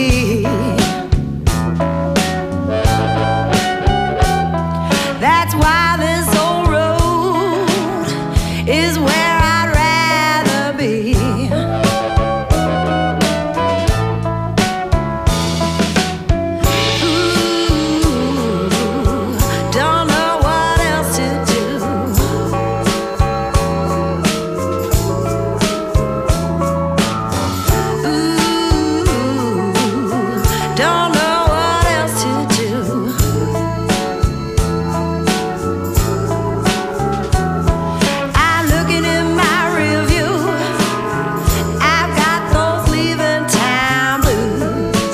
That's why this old road is where I'd rather be. Ooh, don't know what else to do. Ooh, don't know what else to do. I'm looking in my rearview. I've got those leaving town blues.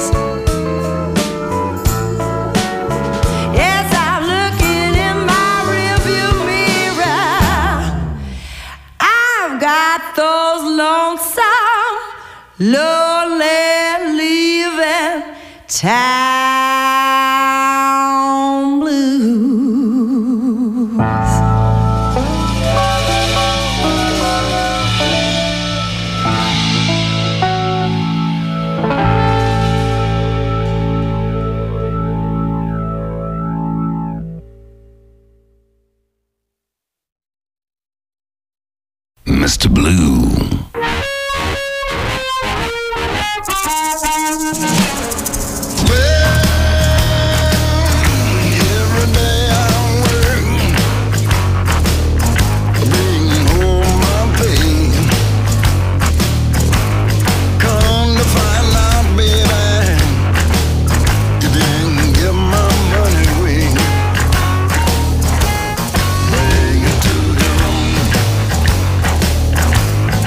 Yes, I'm looking in my rearview mirror. I've got those lonesome, lonely leaving town blues. Mr. Blue. Every day I work, bring home my pay. Come to find out, baby, you didn't give my money away. Bring it to the room.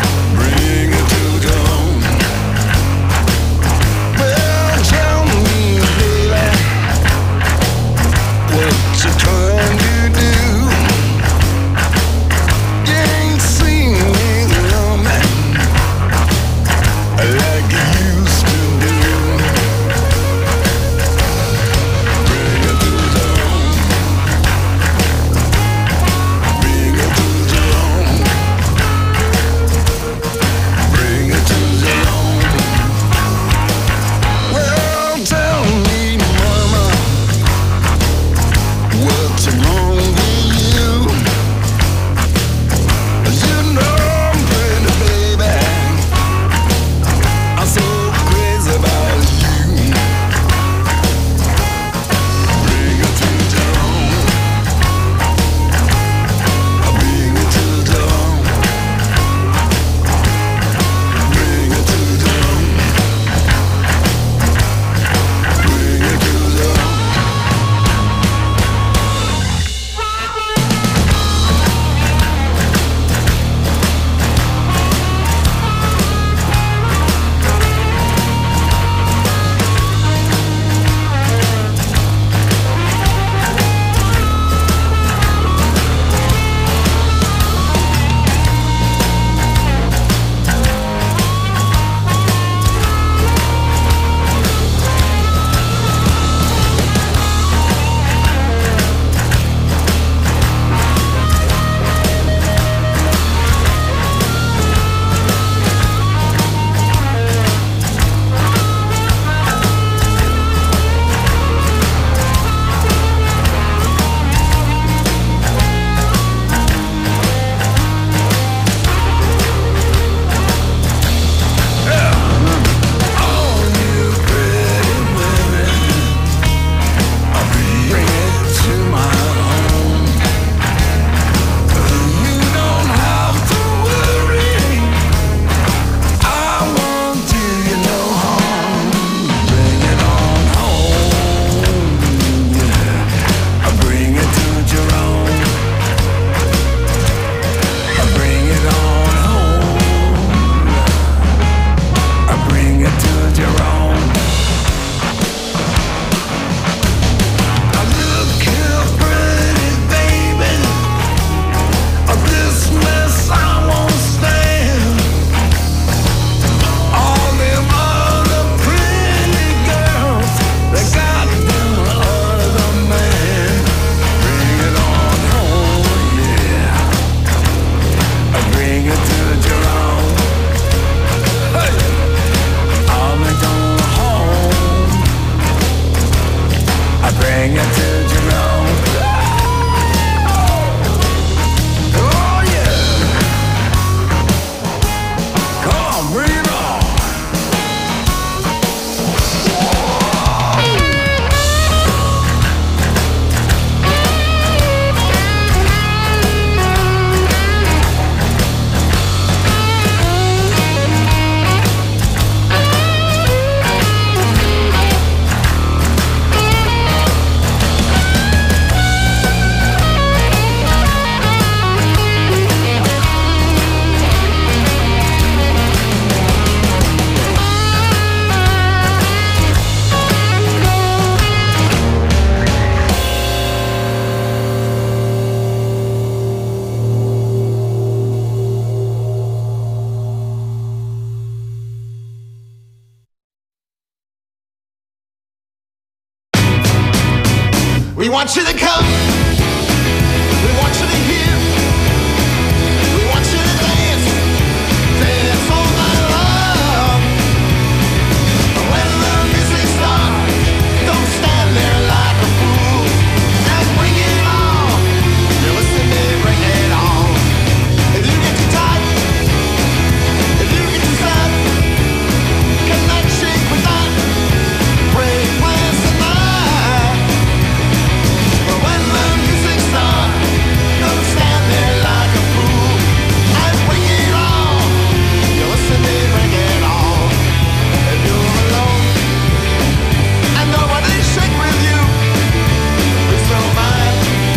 We want you to come. We want you to hear. We want you to dance. Dance all night long. When the music starts, don't stand there like a fool. And bring it on. You listen to me, bring it on. If you get too tight, if you get too sad, cannot shake with that. Break plans tonight. But when the music starts, don't stand there like a fool. And bring it on. You listen to me, bring it on. If you're alone and nobody shake with you, please don't mind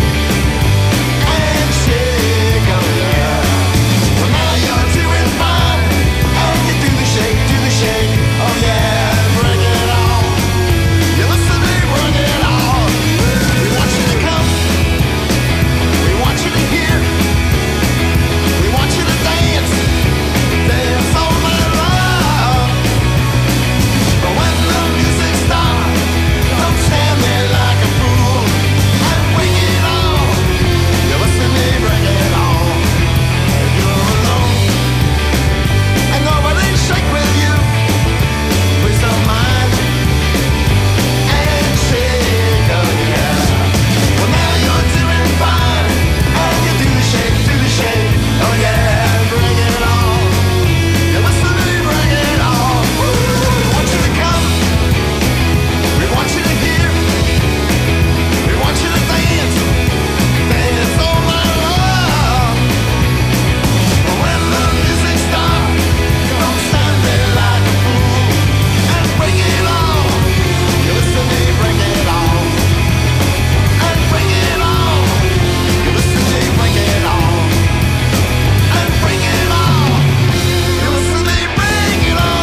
and shake, oh yeah. Well, now you're doing fine and you do the shake, oh yeah. Bring it on. You listen to me, bring it on. We want you to come. We want you to hear. We want you to dance. Dance all night long. But when the music starts, don't stand there like a fool. And bring it on. You listen to me, bring it on. If you're alone and nobody shake with you, please don't mind and shake, oh yeah. Well, now you're doing fine and you do the shake, oh yeah. Bring it on. You listen to me, bring it on. We want you to come. We want you to hear. We want you to dance. Dance all night long. But when the music starts, don't stand there like a fool. And bring it on. You listen to me, bring it on. And bring it on. You listen to me, bring it on. And bring it on. You listen to me, bring it on.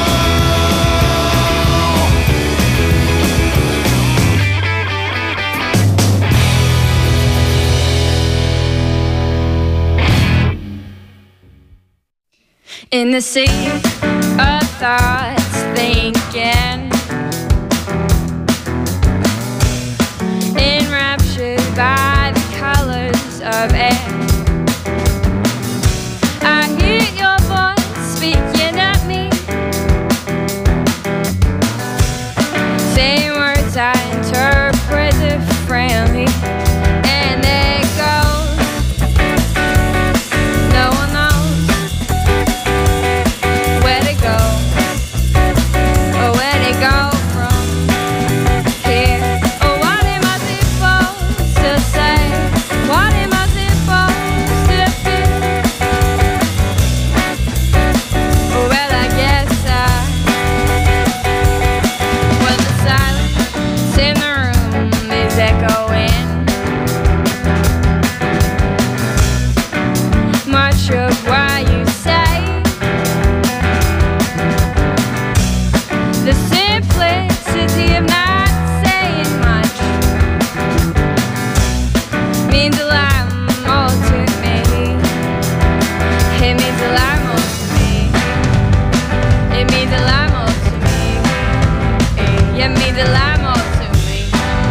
In the sea of thoughts, thinking, enraptured by the colors of air. I hear your voice speaking at me, saying words I interpret differently, and it goes, no one knows where to go, or where to go from here. Or what am I supposed to say? What am I supposed to feel? Well, I guess when the silence in the room is echoing, much of what you say, the simplicity of not saying much means a lot more to me. It means a lot more to me. It means a lot more to me. It means a lot more to me.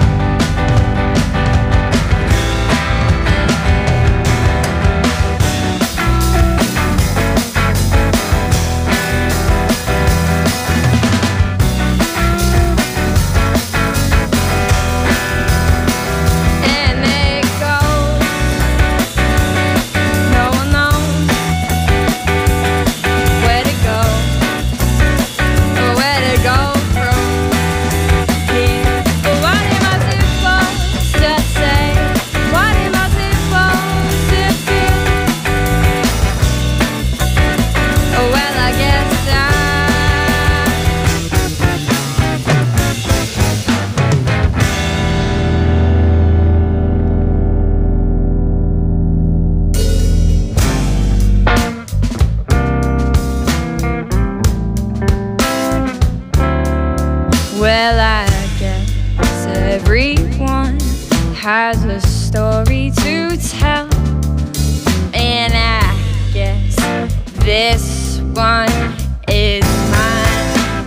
And it goes, no one knows where to go, or where to go from here. But what am I supposed to say? What am I supposed to feel? Oh, well, I guess well, I guess everyone has a story to tell, and I guess this one is mine.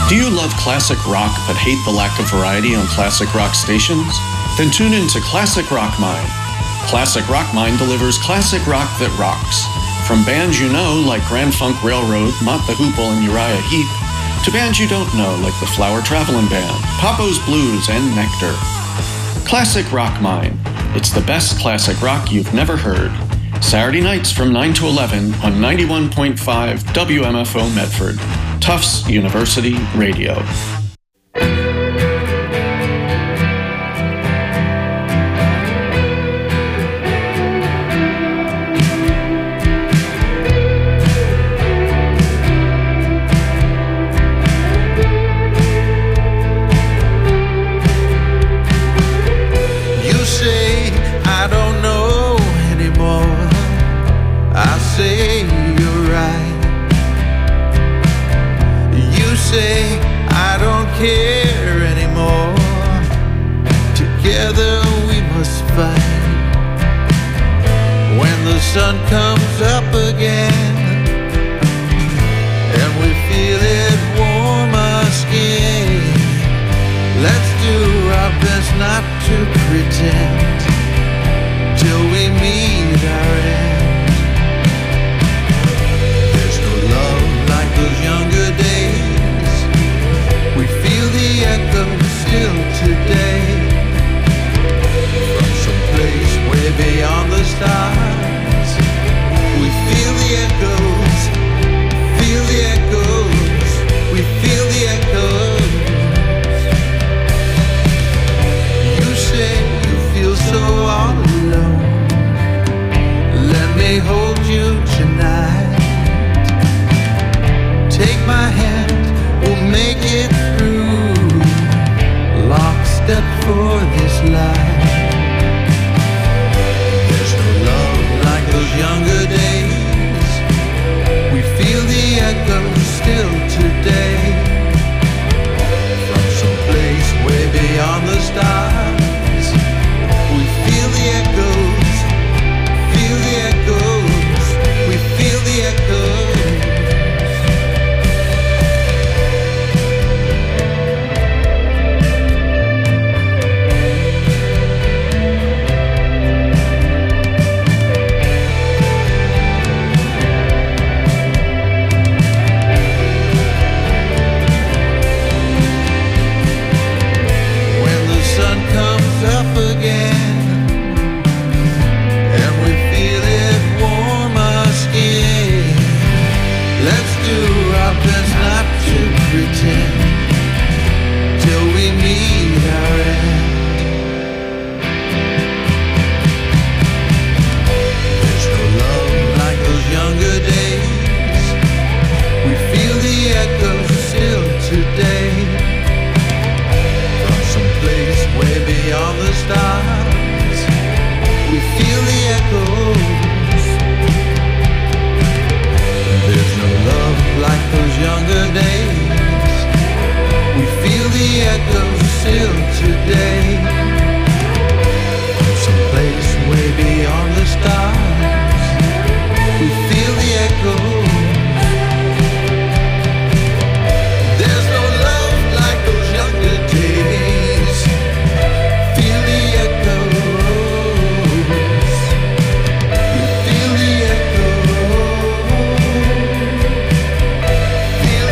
Do you love classic rock but hate the lack of variety on classic rock stations? Then tune in to Classic Rock Mind. Classic Rock Mind delivers classic rock that rocks. From bands you know like Grand Funk Railroad, Mott the Hoople, and Uriah Heep, to bands you don't know like the Flower Traveling Band, Papo's Blues, and Nectar. Classic Rock Mind. It's the best classic rock you've never heard. Saturday nights from 9 to 11 on 91.5 WMFO Medford. Tufts University Radio. Sun comes up again and we feel it warm our skin. Let's do our best not to pretend till we meet our end. There's no love like those younger days. We feel the echo still today from some place way beyond the stars. We feel the echoes, feel the echoes, we feel the echoes. You say you feel so all alone. Let me hold you tonight. Take my hand, we'll make it through. Lockstep for this life. There's no love like those younger days. We feel the echoes still today from some place way beyond the stars. We feel the echoes, feel the echoes, we feel the echoes. Till we meet our end. There's no love like those younger days. We feel the echoes still today from some place way beyond the stars. We feel the echoes. There's no love like those younger days. We feel the echoes still today from some place way beyond the stars. We feel the echoes. There's no love like those younger days. Feel the echoes. We feel the echoes.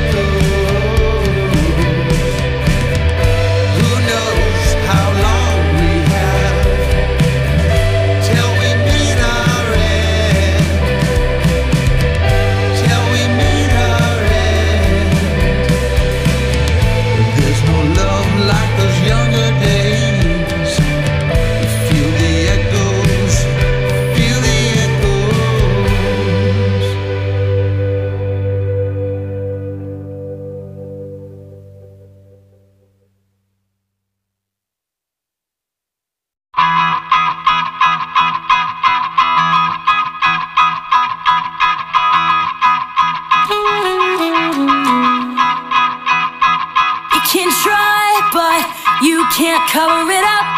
can't cover it up.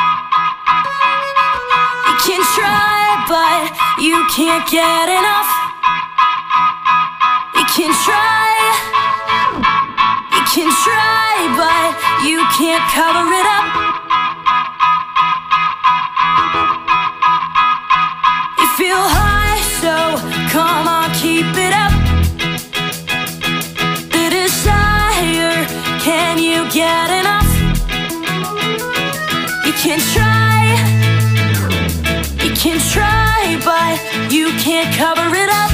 You can try, but you can't get enough. You can try, you can try, but you can't cover it up. You feel high, so come on, keep it up. The desire, can you get enough? You can try, but you can't cover it up.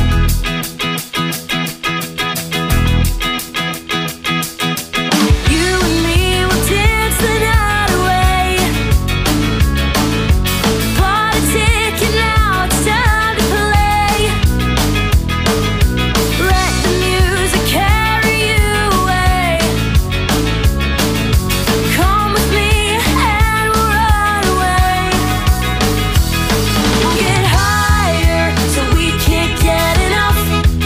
You and me will dance the night away. Bought a ticket, now it's time to play. Let the music carry you away. Come with me and we'll run away. We'll get higher so we can't get enough.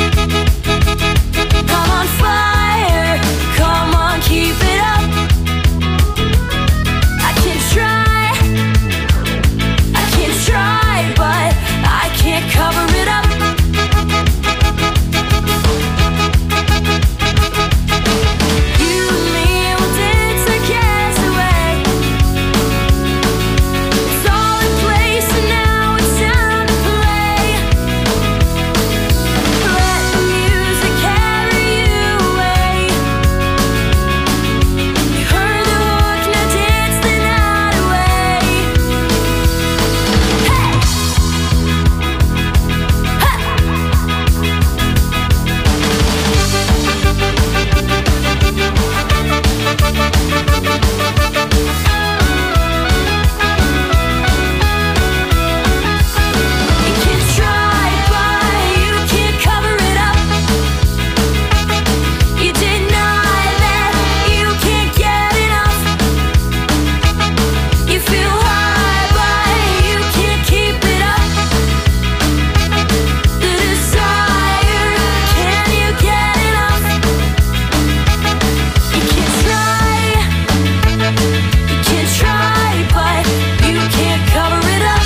Come on, fire, come on, keep it up. I can try, but I can't cover it up. You and me will dance the cares away. It's all in place and now it's time to play. Let the music carry you away. You heard the hook, now dance the night away. Hey! You can try, but you can't cover it up. You deny that you can't get enough. You feel high, but you can't keep it up. The desire, can you get enough? You can try, but you can't cover it up.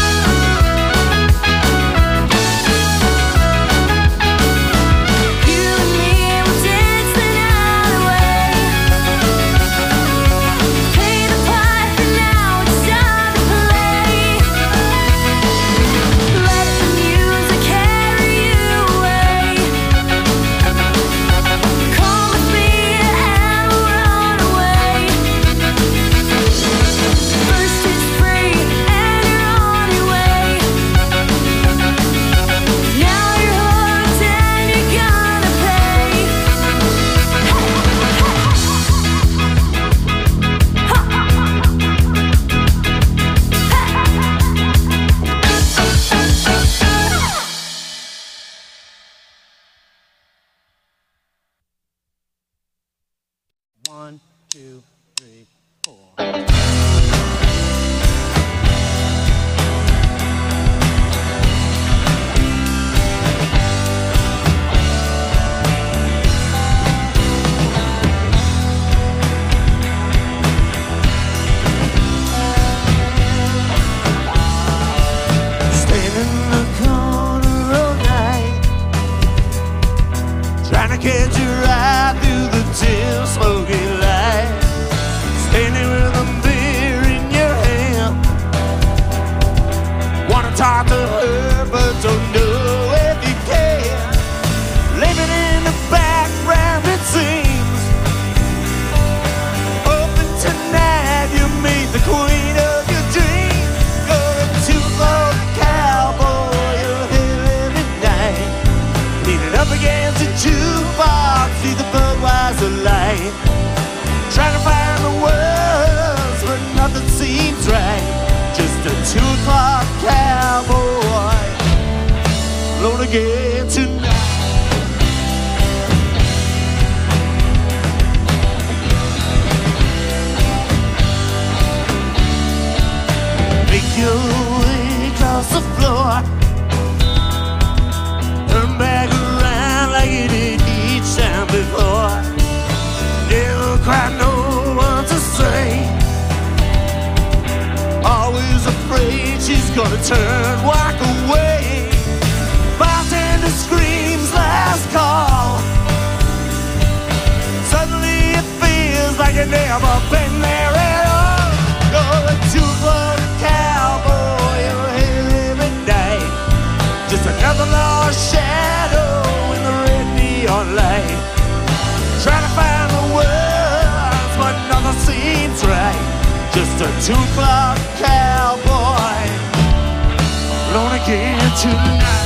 You and me will dance the night away. Pay the pipe and now it's time to play. Let the music carry you away. Come with me and we'll run away. First it's free and you're on your way. Now you're hooked and you're gonna pay. One, two, three, four. Stand in the corner all night, trying to catch your eye through the dim smoky light. Standing with a beer in your hand, wanna talk to her but don't know if you can. Living in the background it seems, hoping tonight you meet the queen of your dreams. Going to old cowboy, you're here every night, leaning up against a jukebox, see the Budweiser light, trying to find the words but nothing seems right. Just a 2 o'clock cowboy, alone again tonight. Make your way across the floor, turn back around like you did each time before. Never quite know what to say, always afraid she's gonna turn, walk away. Bartender screams last call, suddenly it feels just a two-clock cowboy, alone again tonight.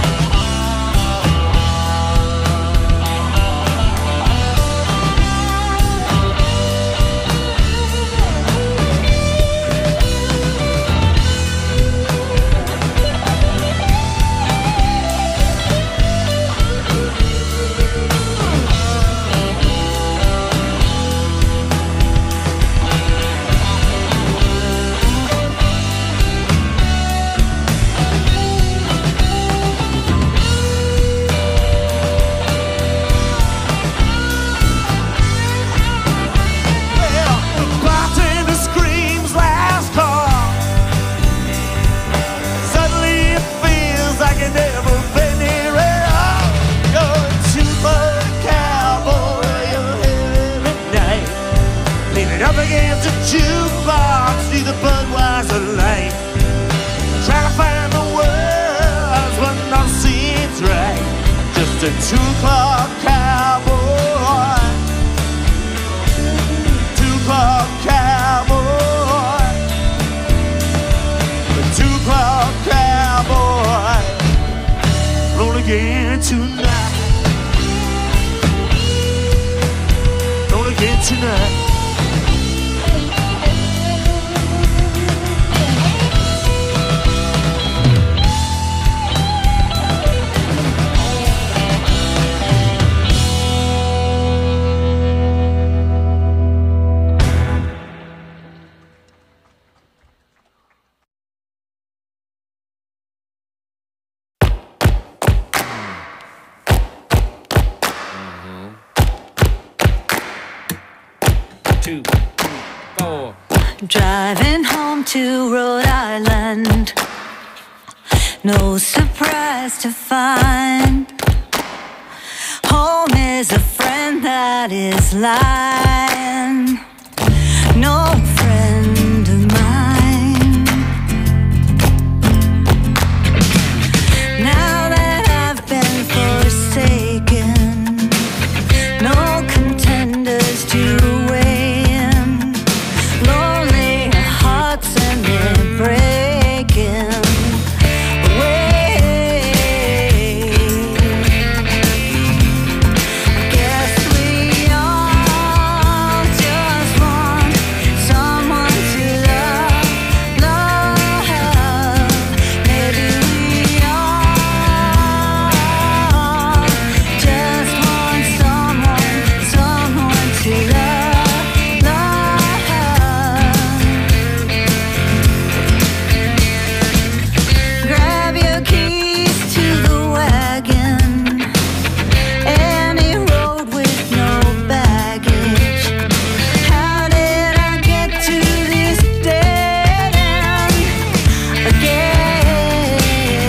Jukebox, see the Budweiser light. Try to find the words, but not seems right. Just a two-clock cowboy, two-clock cowboy, a two-clock cowboy, roll again tonight, roll again tonight. Driving home to Rhode Island, no surprise to find home is a friend that is lying, no friend of mine. Now that I've been forsaken, no contenders to weigh in, lonely hearts and they're breaking away. Guess we all just want someone to love, love. Maybe we all just want someone, someone to love, love. Grab your keys to the wagon, any road with no baggage. How did I get to this dead end again?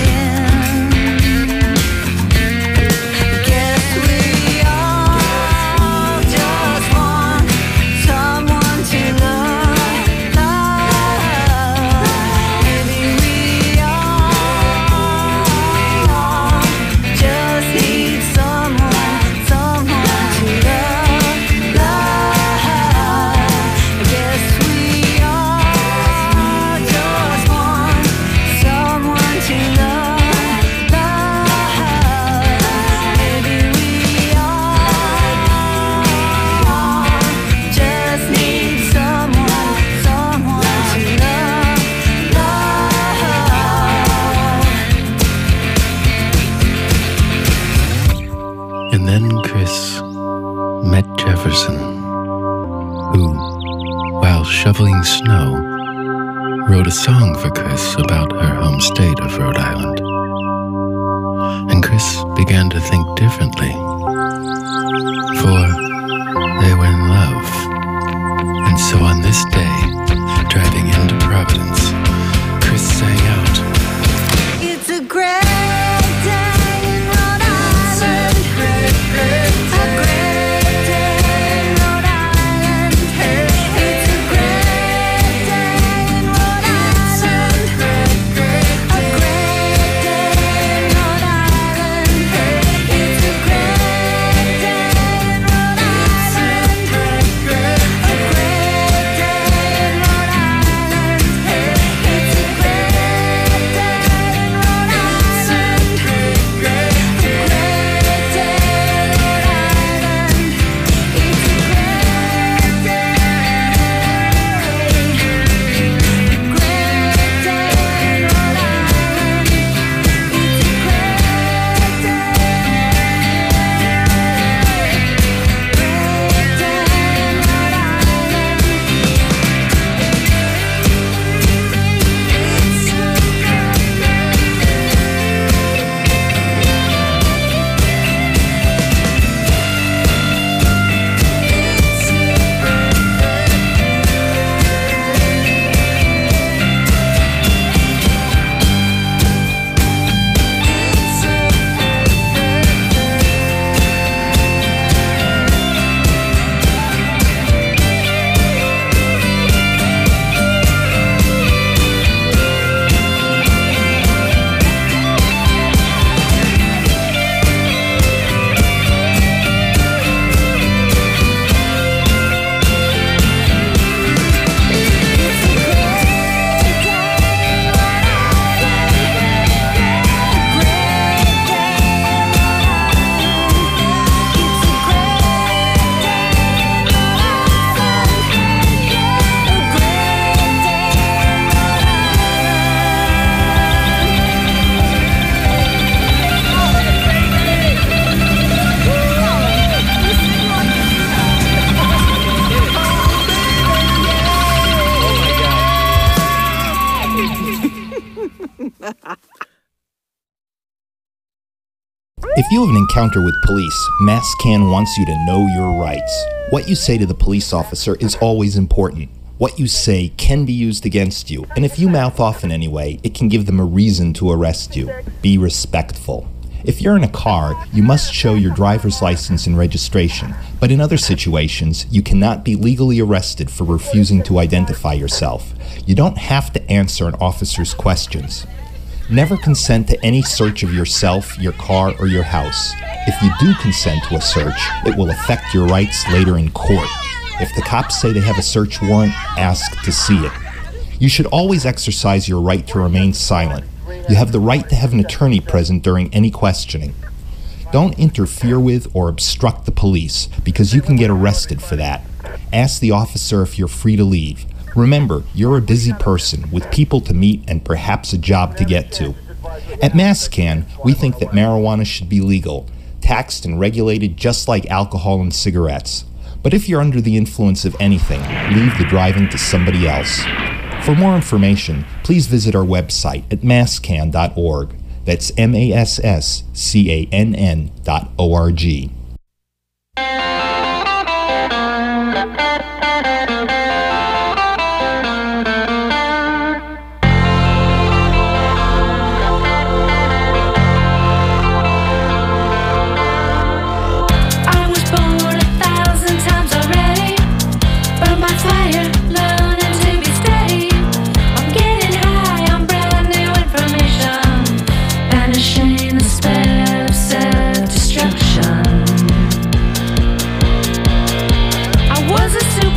Guess we all just want someone to love, love. Maybe we all just need someone, someone to love, love. Guess we all just want someone to love, love. Maybe we all just need someone, someone to love, love. And then Chris met Jefferson, who, while shoveling snow, wrote a song for Chris about her home state of Rhode Island. And Chris began to think differently, for they were in love. And so on this day, driving into Providence, Chris sang out, It's a great day in Rhode Island. A great day in Rhode Island. It's a great day in Rhode Island. A great day in Rhode Island. It's a great day in Rhode Island. If you have an encounter with police, MassCan wants you to know your rights. What you say to the police officer is always important. What you say can be used against you, and if you mouth off in any way, it can give them a reason to arrest you. Be respectful. If you're in a car, you must show your driver's license and registration, but in other situations, you cannot be legally arrested for refusing to identify yourself. You don't have to answer an officer's questions. Never consent to any search of yourself, your car, or your house. If you do consent to a search, it will affect your rights later in court. If the cops say they have a search warrant, ask to see it. You should always exercise your right to remain silent. You have the right to have an attorney present during any questioning. Don't interfere with or obstruct the police, because you can get arrested for that. Ask the officer if you're free to leave. Remember, you're a busy person with people to meet and perhaps a job to get to. At MassCan, we think that marijuana should be legal, taxed and regulated just like alcohol and cigarettes. But if you're under the influence of anything, leave the driving to somebody else. For more information, please visit our website at masscan.org. That's MassCann.org. Was a super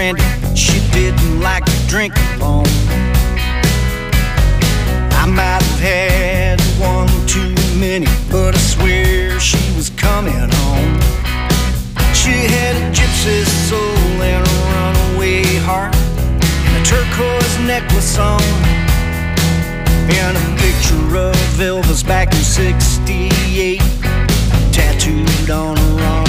brandy, she didn't like to drink alone. I might have had one too many, but I swear she was coming home. She had a gypsy soul and a runaway heart, and a turquoise necklace on, and a picture of Elvis back in '68 tattooed on her arm.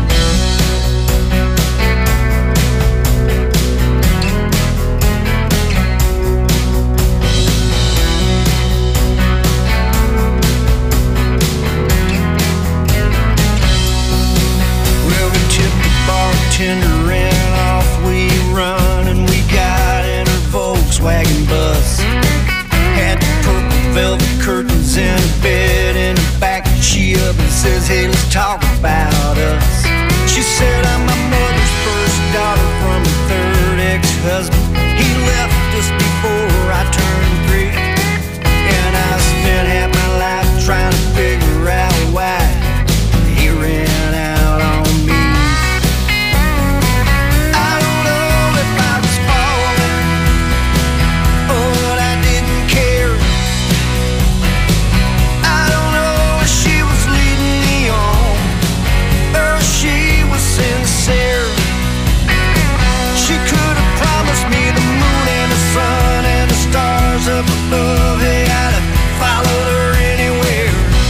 Bartender and off we run, and we got in her Volkswagen bus. Had purple velvet curtains and a bed in the back. She up and says, hey, let's talk about us. She said, I'm my mother's first daughter from a third ex-husband. He left us before I turned 3, and I spent half my life trying to figure out why he ran out on me. Sincere. She could have promised me the moon and the sun and the stars up above. Hey, I'd have followed her anywhere.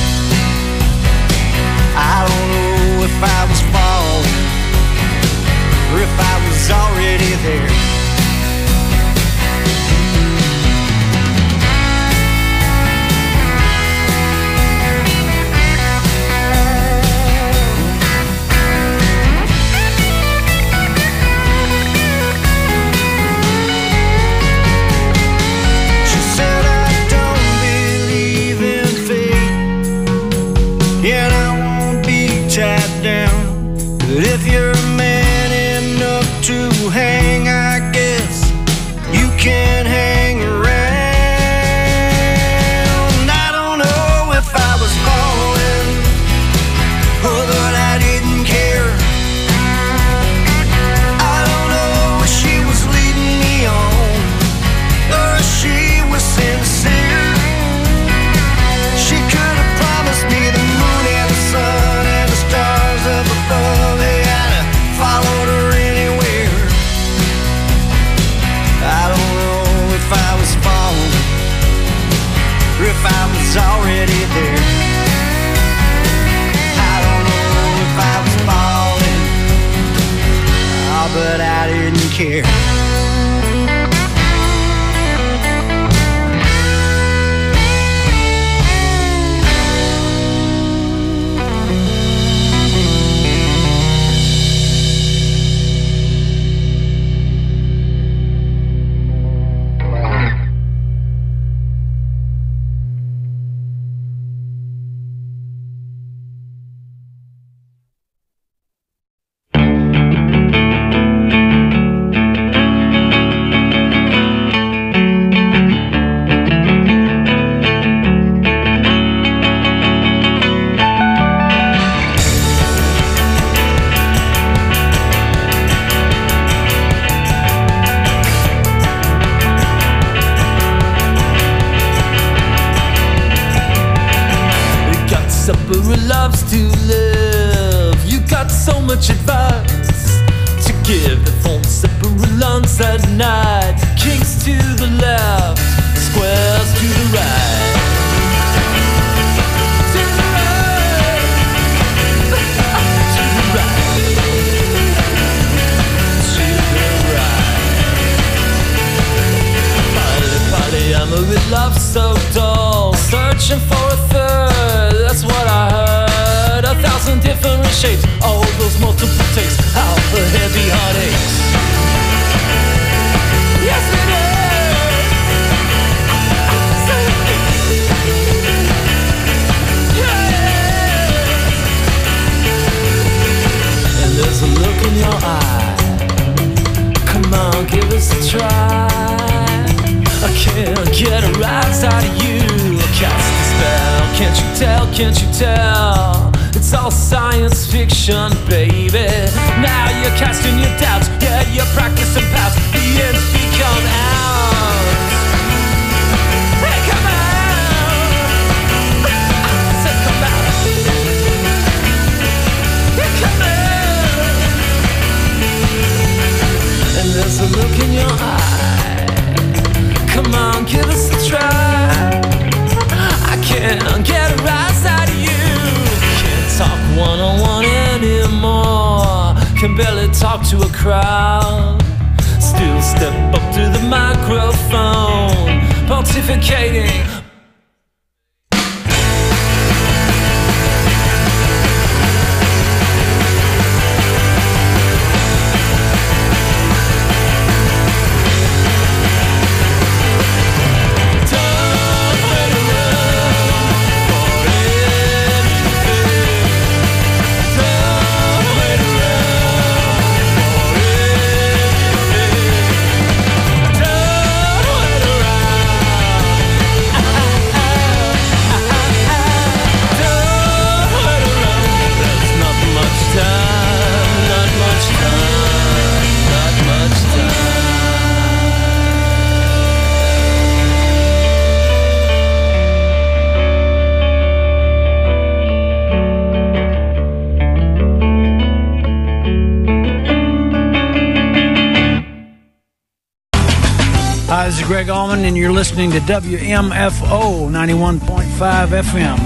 I don't know if I was falling or if I was already there. If you're man enough to hang, I guess you can hang around. I don't know if I was falling or that I didn't care. I don't know if she was leading me on or if she was sincere. She could have promised me the moon and the sun and the stars up above. Followed her anywhere. I don't know if I was falling or if I was already there. I don't know if I was falling, oh, but I didn't care. Loves to live. You got so much advice to give. The phone separate at night. Kings to the left, squares to the right. To the right. To the right. To the right. Party, party, I'm with love so dull. Searching for a third, that's what I heard. 1,000 different shapes, all those multiple takes, how the heavy heartaches. Yes it is. Yeah. And there's a look in your eye. Come on, give us a try. I can't get a rise out of you. Cast a spell, can't you tell, can't you tell? It's all science fiction, baby. Now you're casting your doubts, yeah, that you're practicing past the ends become out. Hey, come out. I said come out. Hey, come out. And there's a look in your eye. Come on, give us a try. I can't get a rise out of you. Can't talk one-on-one anymore. Can barely talk to a crowd. Still step up to the microphone, pontificating. Hi, this is Greg Allman, and you're listening to WMFO 91.5 FM.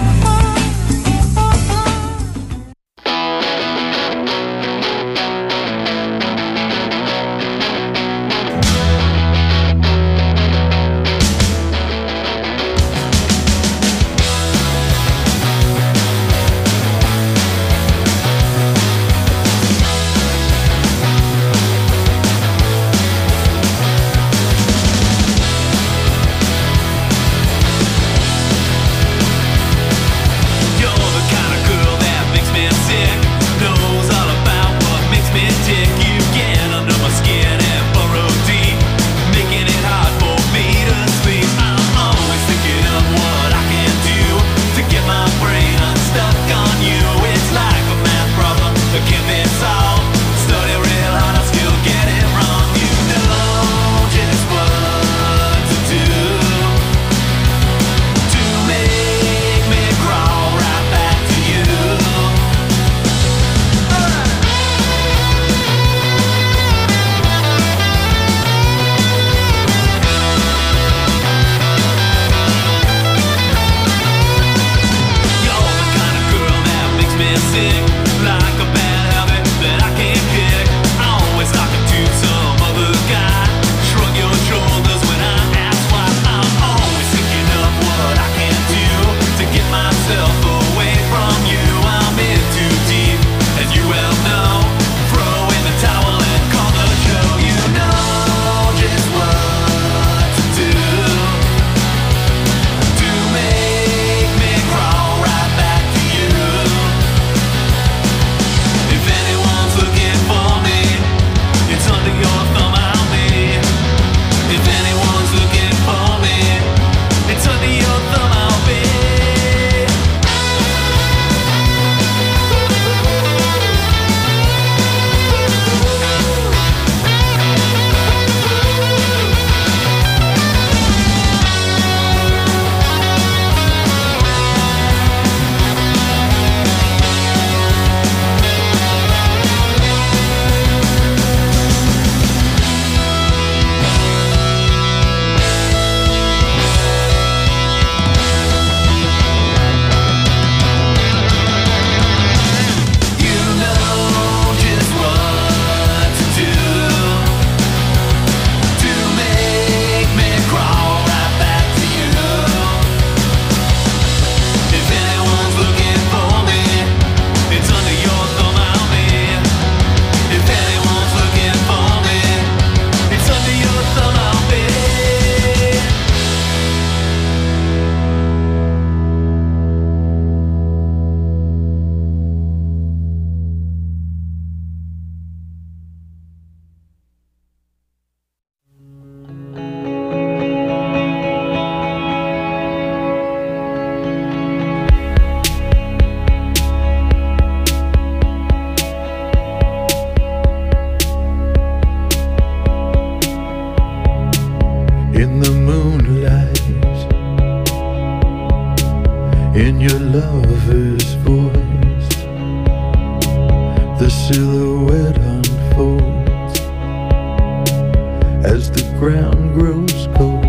silhouette unfolds as the ground grows cold.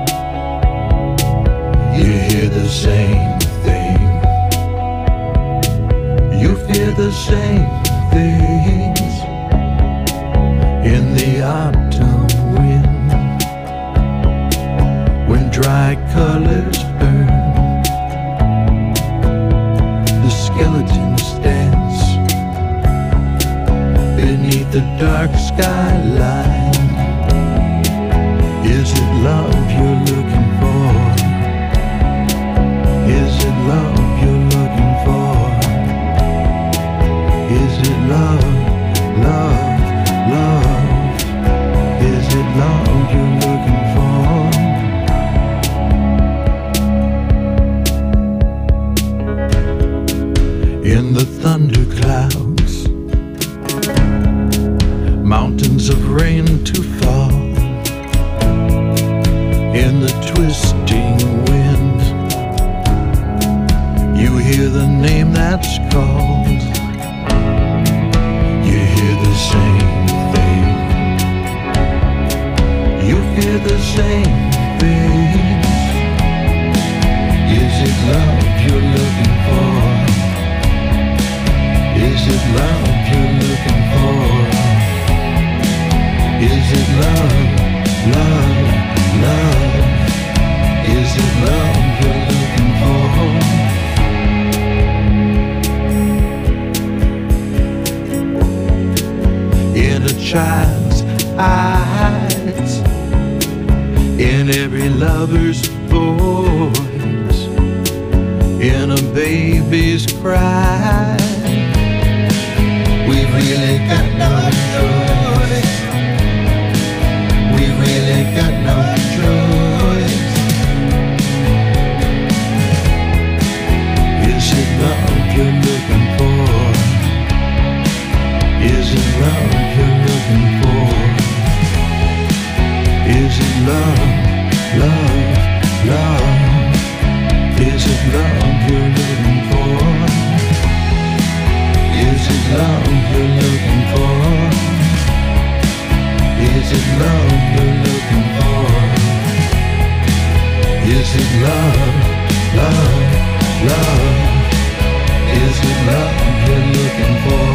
You hear the same thing, you fear the same things in the autumn wind, when dry colors burn, the skeletons dance beneath the dark skyline. Is it love you're looking for? Is it love you're looking for? Is it love, love, love? Is it love you're looking for? In the thunder clouds, mountains of rain to fall, in the twisting wind, you hear the name that's called. You hear the same thing, you fear the same things. Is it love you're looking for? Is it love you're looking for? Is it love, love, love? Is it love you're looking for? In a child's eyes, in every lover's voice, in a baby's cry, we've really got no choice. We've really got no choice. Is it love you're looking for? Is it love you're looking for? Is it love, love, love? Is it love you're looking for? Is it love you're looking for? Is it love you're looking for? Is it love, love, love? Is it love you're looking for?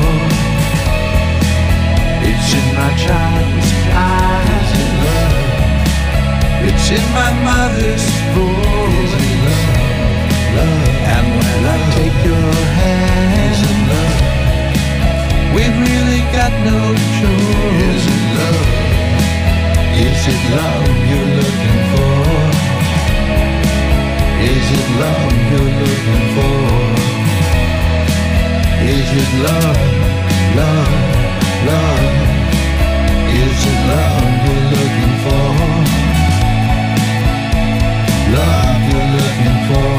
It's in my child's eyes. Is it love? It's in my mother's voice. Is it love, love? And when I take your hand, is it love? We've really got no choice. Is it love? Is it love you're looking for? Is it love you're looking for? Is it love, love, love? Is it love you're looking for? Love you're looking for?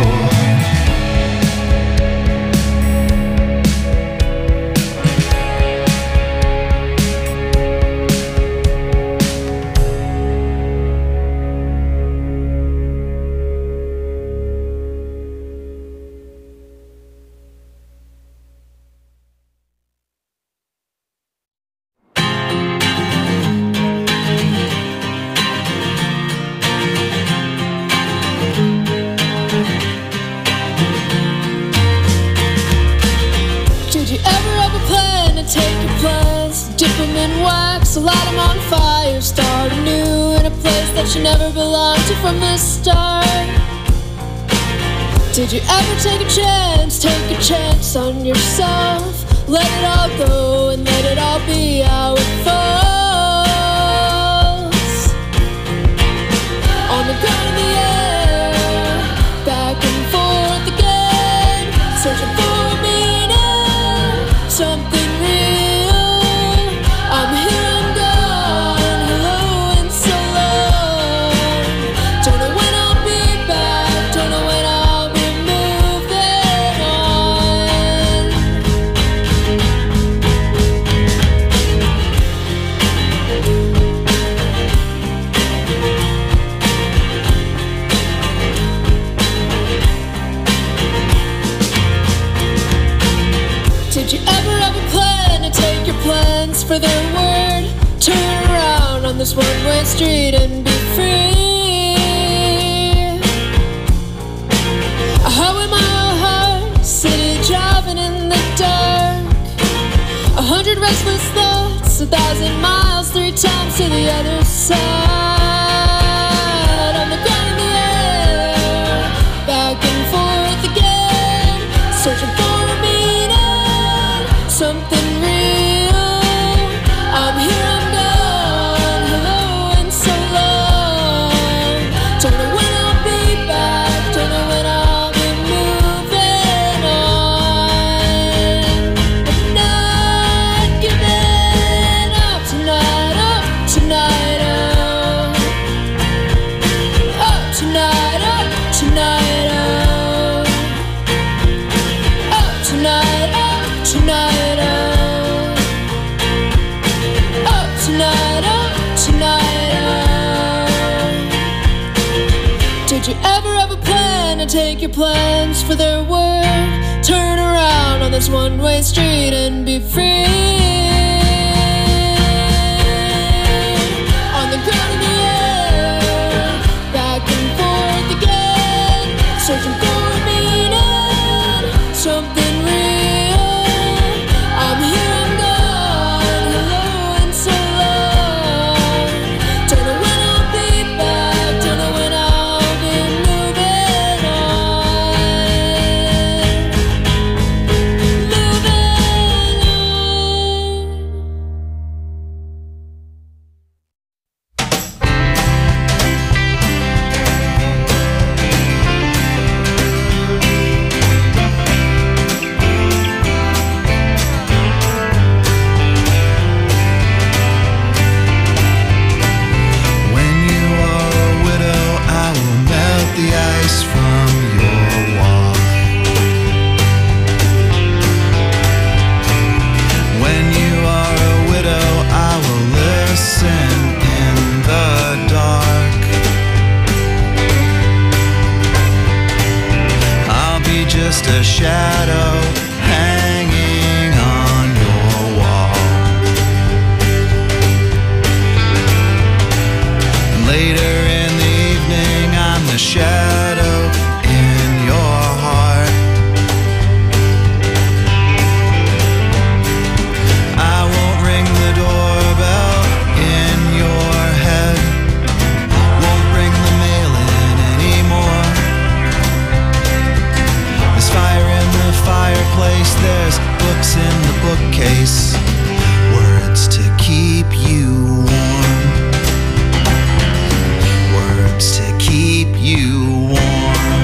Light them on fire, start anew in a place that you never belonged to from the start. Did you ever take a chance on yourself? Let it all go and let it all be how it falls. On the ground in the air, back and forth again, searching for a meaning, something real. I'm here. plans for their word. Turn around on this one-way street and be free. A highway-mile heart, city driving in the dark. 100 restless thoughts, 1,000 miles, 3 times to the other side. On the ground in the air, back and forth again, searching for a meaning, something real. I'm here, I'm gone, hello and so long. Don't know when I'll be back, don't know when I'll be moving on. I'm not giving up tonight, up tonight, up tonight, up tonight, up tonight, up tonight, up tonight, up tonight. Did you ever have a plan to take your plans for their word? Turn around on this one-way street and be free. On the ground in the air, back and forth again, searching for a meaning, something real. I'm here, I'm gone, hello and so long. Don't know when I'll be back, don't know when I'll be moving on. When you are a widow, I will melt the ice from your wall. When you are a widow, I will listen in the dark. I'll be just a shadow hanging on your wall. Later in the evening, I'm the shadow in your heart. I won't ring the doorbell in your head, won't bring the mail in anymore. There's fire in the fireplace, there's books in the bookcase, words to keep you warm. Words to keep you warm.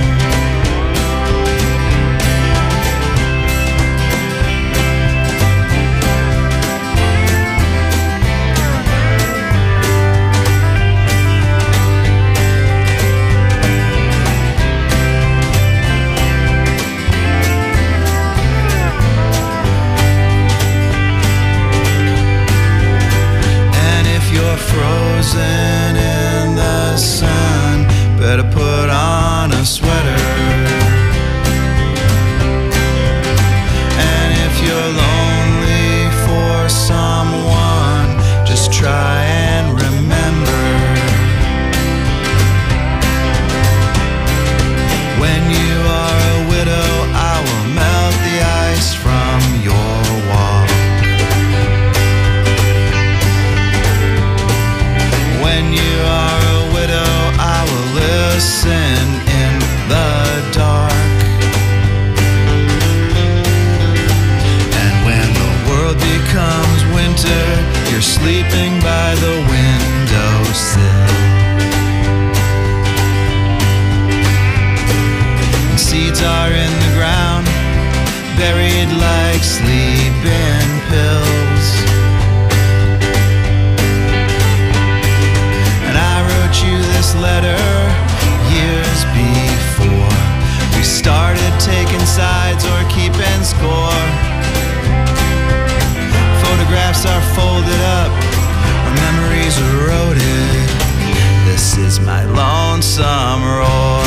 And if you're frozen in the sun, better put on a sweater. And if you're lonely for someone, just try and remember. When you are a widow, I will melt the ice from your wall. When you are a widow, I will listen in the dark. And when the world becomes winter, you're sleeping by the windowsill. And seeds are in the ground, buried like sleeping pills. And I wrote you this letter years before we started taking sides or keeping score. Photographs are folded up, our memories eroded. This is my lonesome roar.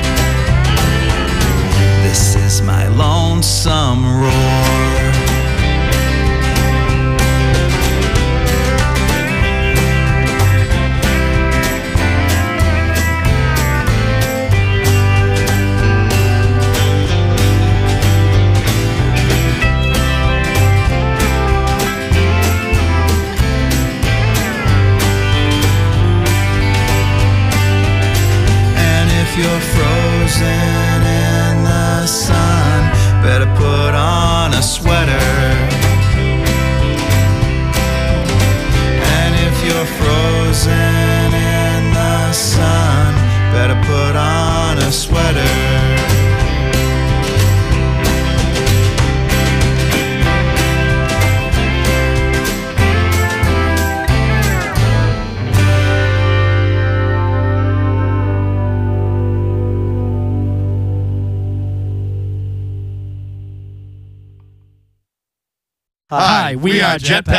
This is my lonesome roar. Hi, we are Jetpack